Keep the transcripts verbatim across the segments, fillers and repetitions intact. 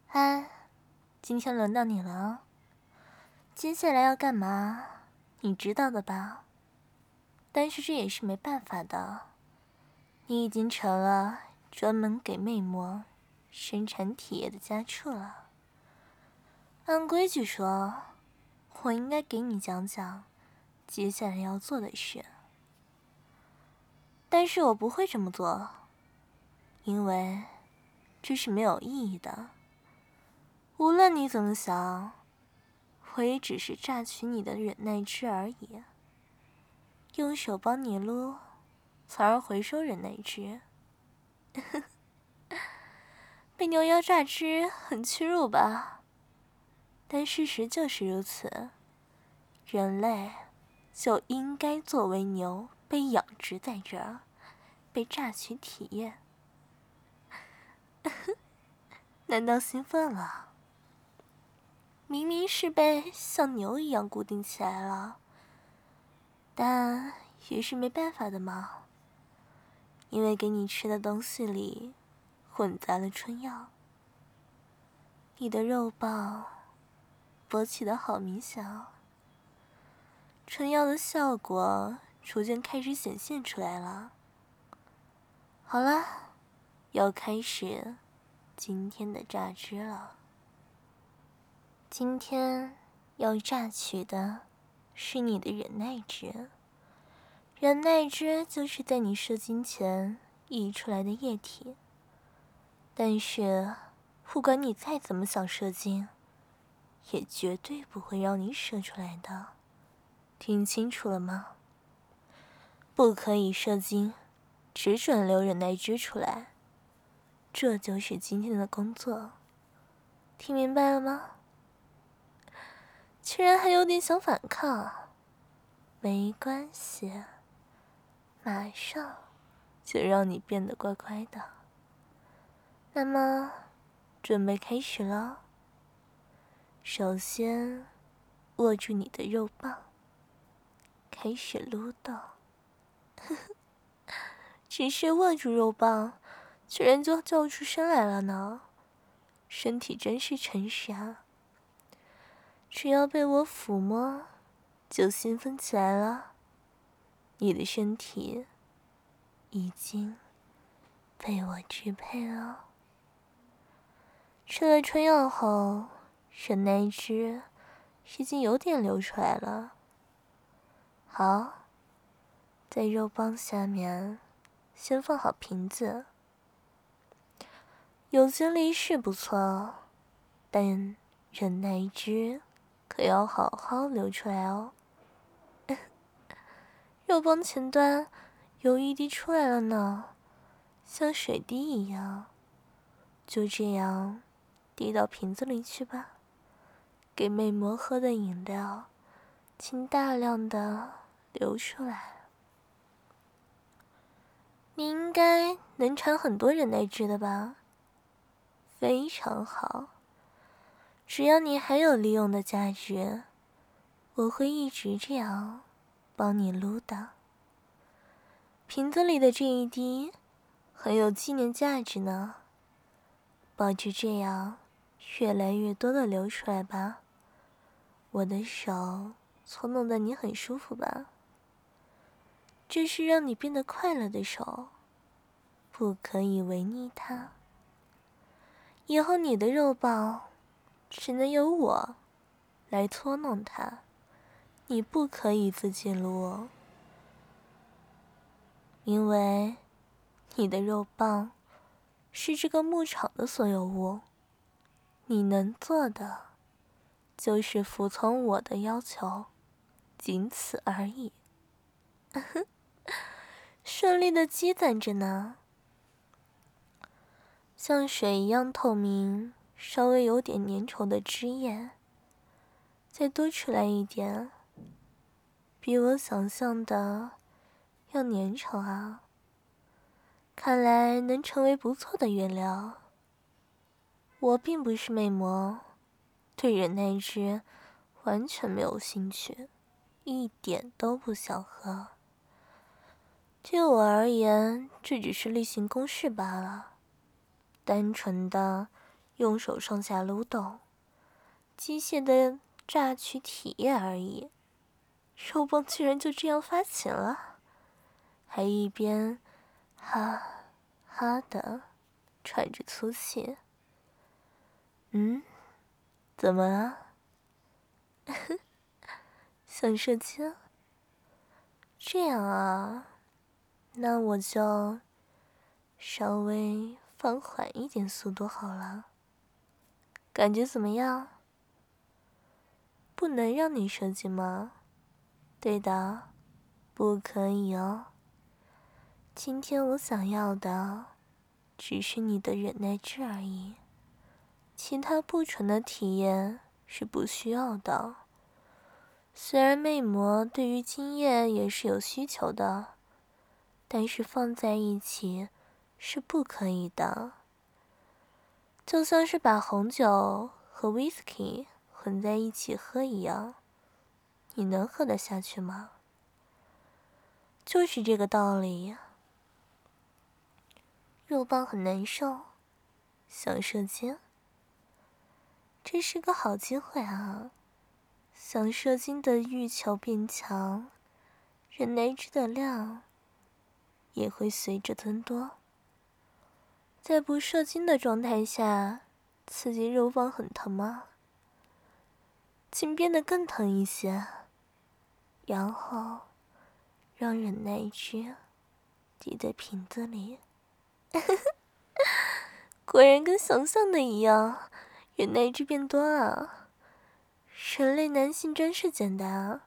嗨，今天轮到你了。接下来要干嘛，你知道的吧？但是这也是没办法的，你已经成了专门给魅魔生产体液的家畜了。按规矩说，我应该给你讲讲接下来要做的事，但是我不会这么做，因为这是没有意义的。无论你怎么想，我也只是榨取你的忍耐汁而已，用手帮你撸，从而回收忍耐汁。被牛妖榨汁很屈辱吧？但事实就是如此，人类就应该作为牛被养殖在这儿，被榨取体液。难道兴奋了？明明是被像牛一样固定起来了，但也是没办法的嘛。因为给你吃的东西里混杂了春药，你的肉棒勃起的好明显哦。春药的效果逐渐开始显现出来了。好了，要开始今天的榨汁了。今天要榨取的是你的忍耐汁。忍耐汁就是在你射精前溢出来的液体，但是不管你再怎么想射精，也绝对不会让你射出来的。听清楚了吗？不可以射精，只准留忍耐汁出来。这就是今天的工作，听明白了吗？居然还有点想反抗，没关系，马上就让你变得乖乖的。那么，准备开始了。首先，握住你的肉棒，开始撸动。只是握住肉棒，居然就叫出声来了呢，身体真是诚实啊。只要被我抚摸，就兴奋起来了。你的身体已经被我支配了。吃了春药后，忍耐汁已经有点流出来了。好，在肉棒下面先放好瓶子。有精力是不错，但忍耐汁可要好好流出来哦。肉棒前端有一滴出来了呢，像水滴一样。就这样滴到瓶子里去吧。给魅魔喝的饮料，请大量的流出来。你应该能产很多忍耐汁的吧？非常好，只要你还有利用的价值，我会一直这样帮你撸的。瓶子里的这一滴很有纪念价值呢，保持这样越来越多的流出来吧。我的手搓弄得你很舒服吧？这是让你变得快乐的手，不可以违逆它。以后你的肉棒只能由我来搓弄它，你不可以自己撸哦。因为你的肉棒是这个牧场的所有物，你能做的就是服从我的要求，仅此而已。顺利的积攒着呢，像水一样透明，稍微有点粘稠的汁液，再多出来一点，比我想象的要粘稠啊。看来能成为不错的原料。我并不是魅魔，对忍耐汁完全没有兴趣，一点都不想喝。对我而言，这只是例行公事罢了，单纯的用手上下撸动，机械的榨取体液而已。肉棒居然就这样发情了，还一边哈哈的喘着粗气。嗯，怎么了？想射精？这样啊，那我就稍微放缓一点速度好了。感觉怎么样？不能让你射精吗？对的，不可以哦。今天我想要的只是你的忍耐值而已，其他不纯的体验是不需要的。虽然魅魔对于精液也是有需求的，但是放在一起是不可以的。就像是把红酒和 whisky 混在一起喝一样，你能喝得下去吗？就是这个道理。肉棒很难受，想射精，这是个好机会啊！想射精的欲求变强，忍耐值的量也会随着增多。在不射精的状态下，刺激肉棒很疼吗？请变得更疼一些，然后让忍耐值滴在瓶子里。果然跟想象的一样，忍耐值变多啊！人类男性真是简单啊！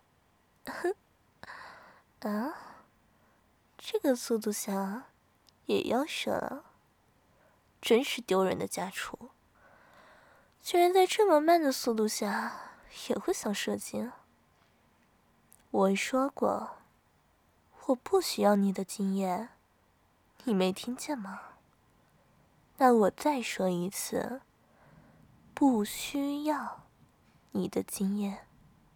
啊，这个速度下也要射了，真是丢人的家畜！居然在这么慢的速度下也会想射精。我说过，我不需要你的经验，你没听见吗？那我再说一次，不需要你的经验。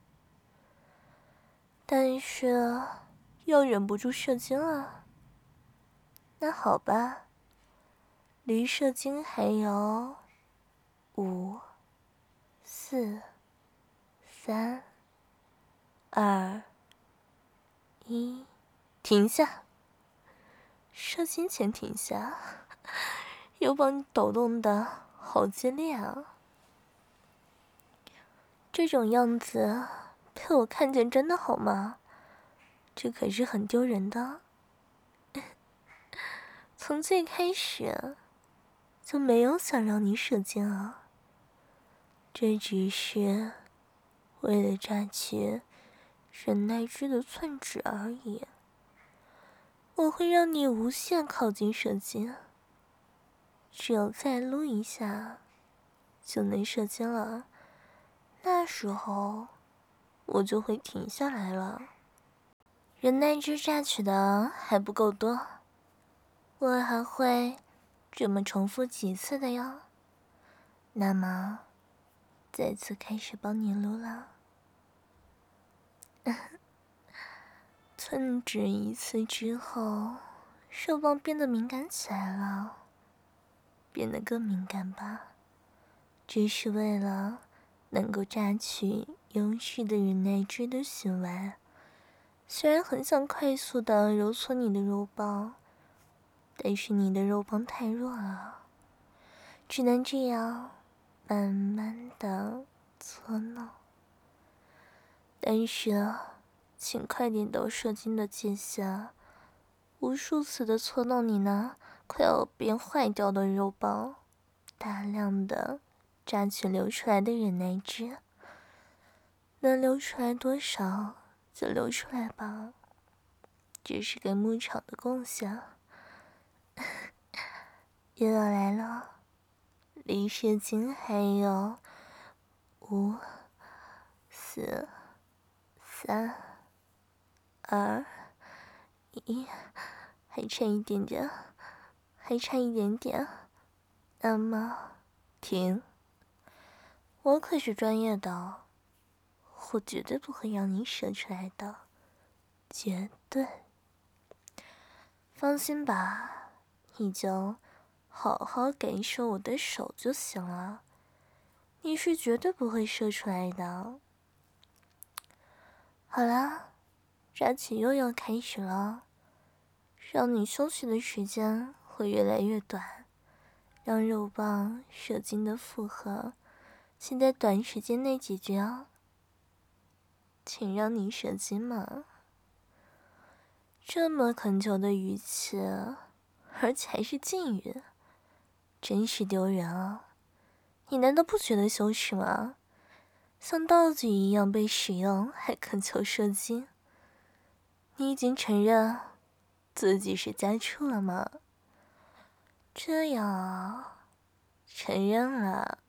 但是又忍不住射精了。那好吧，离射精还有五、四、三、二、一，停下！射精前停下！又帮你抖动的好激烈啊！这种样子被我看见真的好吗？这可是很丢人的。从最开始就没有想让你射精啊，这只是为了榨取忍耐值的寸指而已。我会让你无限靠近射精，只有再撸一下就能射精了，那时候我就会停下来了。忍耐值榨取的还不够多，我还会这么重复几次的哟。那么再次开始帮你撸了。寸指一次之后，肉棒变得敏感起来了，变得更敏感吧。这是为了能够榨取优势的忍耐值的行为。虽然很想快速的揉搓你的肉棒，但是你的肉棒太弱了，只能这样慢慢的搓弄。但是请快点到射精的界限，无数次的搓弄你那快要变坏掉的肉棒，大量的榨取流出来的忍耐值，能流出来多少就流出来吧，这是给牧场的贡献。又要来了，离射精还有五、四、三、二、一，还差一点点，还差一点点。那么，停！我可是专业的，我绝对不会让你射出来的，绝对。放心吧，你就好好感受我的手就行了，你是绝对不会射出来的。好啦，抓紧又要开始了，让你休息的时间会越来越短，让肉棒射精的负荷请在短时间内解决哦。请让你射精嘛。这么恳求的语气，而且还是禁语，真是丢人啊！你难道不觉得羞耻吗？像道具一样被使用，还恳求射精？你已经承认自己是家畜了吗？这样啊，承认了，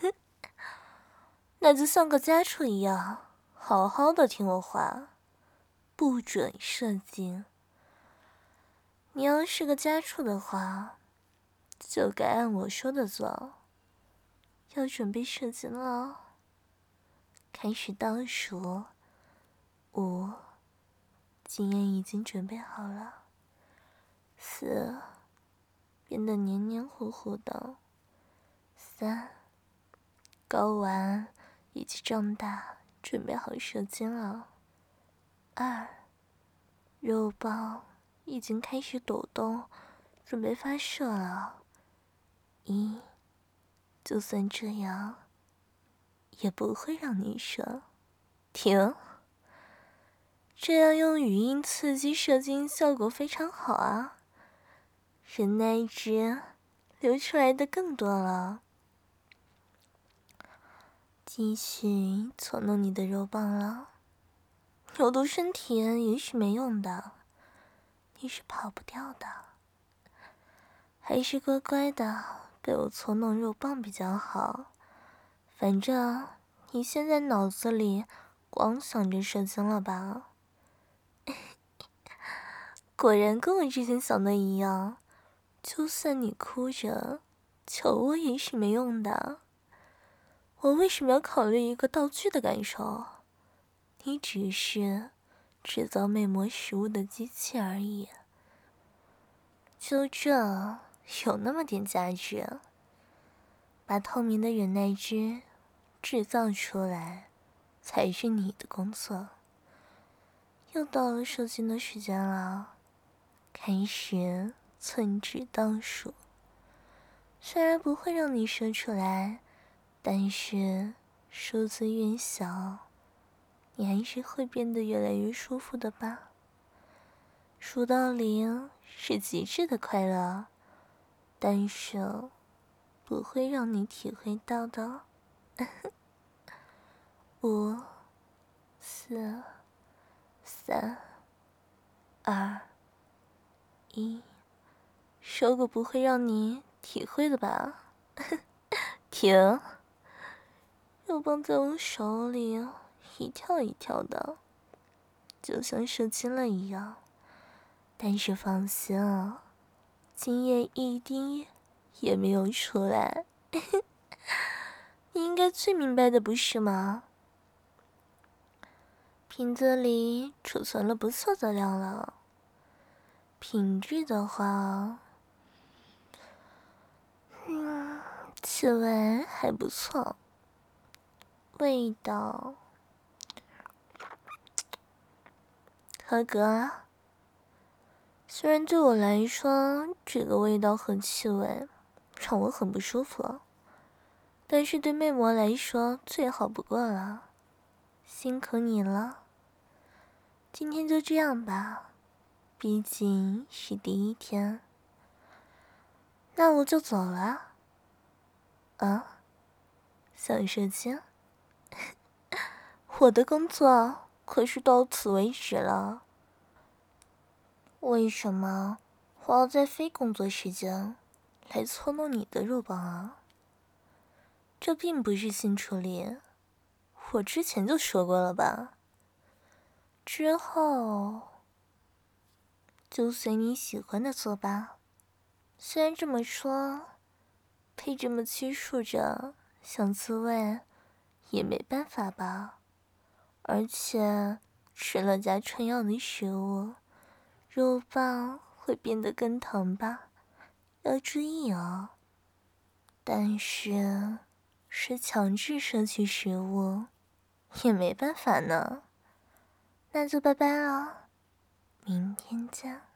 那就像个家畜一样，好好的听我话，不准射精。你要是个家畜的话，就该按我说的做。要准备射精了，开始倒数，五，经验已经准备好了。四，变得黏黏糊糊的。三，睾丸已经胀大，准备好射精了。二，肉棒已经开始抖动，准备发射了。一，就算这样，也不会让你射。停！这样用语音刺激射精效果非常好啊，人奶汁流出来的更多了。继续搓弄你的肉棒了，有毒身体也许没用的，你是跑不掉的，还是乖乖的被我搓弄肉棒比较好。反正你现在脑子里光想着射精了吧？果然跟我之前想的一样，就算你哭着求我也是没用的。我为什么要考虑一个道具的感受？你只是制造魅魔食物的机器而已，就这有那么点价值。把透明的忍耐汁制造出来才是你的工作。又到了射精的时间了，开始寸指倒数。虽然不会让你射出来，但是数字越小，你还是会变得越来越舒服的吧。数到零是极致的快乐，但是不会让你体会到的。五、四、三、二、一，说过不会让你体会的吧？停！肉棒在我手里一跳一跳的，就像射精了一样。但是放心啊，精液一滴也没有出来。你应该最明白的不是吗？瓶子里储存了不错的量了，品质的话，嗯，气味还不错，味道合格啊。虽然对我来说，这个味道和气味让我很不舒服，但是对魅魔来说最好不过了。辛苦你了，今天就这样吧，毕竟是第一天。那我就走了。啊？想射精？我的工作可是到此为止了。为什么我要在非工作时间来搓弄你的肉棒啊？这并不是性处理，我之前就说过了吧。之后就随你喜欢的做吧。虽然这么说，被这么拘束着，想自慰也没办法吧。而且吃了加春药的食物，肉棒会变得更疼吧？ 要注意哦。但是，是强制摄取食物，也没办法呢。那就拜拜了，明天见。